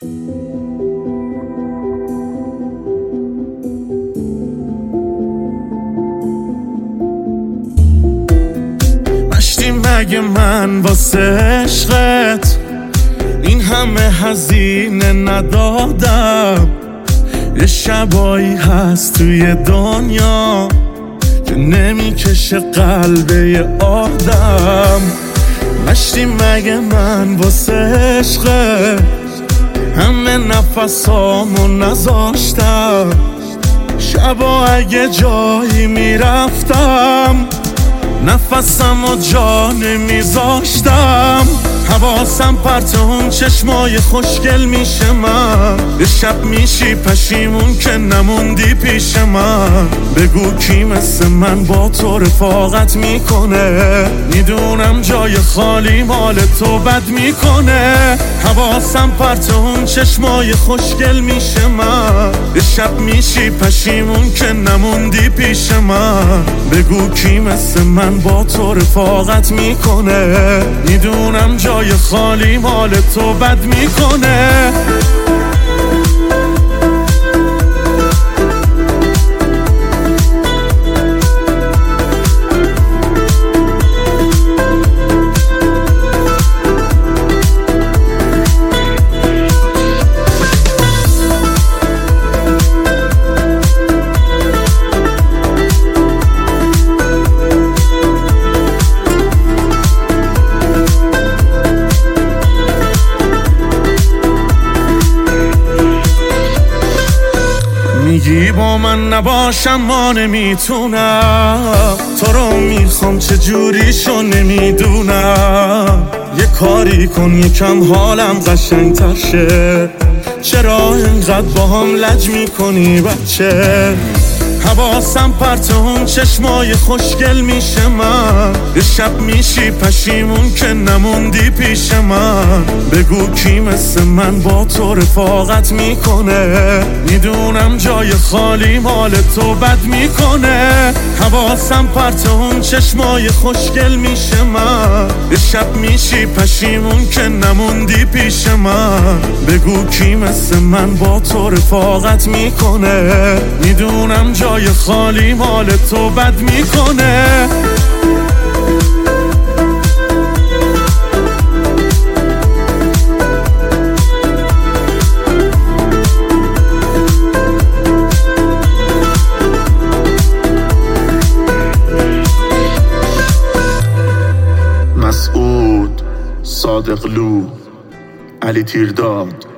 مشتی مگه من واسه عشقت این همه هزینه ندادم؟ یه شبایی هست توی دنیا که نمیکشه قلب یه آدم. مشتی مگه من واسه عشقت همه نفسامو نذاشتم؟ شبا اگه جایی میرفتم نفسم و جا نمیذاشتم. حواسم پرت اون چشمای خوشگل میشه من، یه شب میشی پشیمون که نموندی پیش من. بگو کی مثل من با تو رفاقت میکنه؟ میدونم جای خالی مال تو بد میکنه. حواسم پرت اون چشمای خوشگل میشه من، یه شب میشی پشیمون که نموندی پیش من. بگو کی مثل من با تو رفاقت میکنه؟ میدونم جای خالی مال تو بد میکنه. میگی با من نباشم ما نمیتونم، تو رو میخوام چجوریشو نمیدونم. یه کاری کن یکم حالم قشنگ‌تر شه، چرا اینقدر با هم لج میکنی بچه؟ حواسم پرت اون چشمای خوشگل میشه من، یه شب میشی پشیمون که نموندی پیش من. بگو کی مثل من با تو رفاقت میکنه؟ میدونم جای خالی مال تو بد میکنه. حواسم پرت اون چشمای خوشگل میشه من، یه شب میشی پشیمون که نموندی پیش من. بگو کی مثل من با تو رفاقت میکنه؟ میدونم جای خالی مال تو بد میکنه. مسعود صادقلو، علی تیرداد.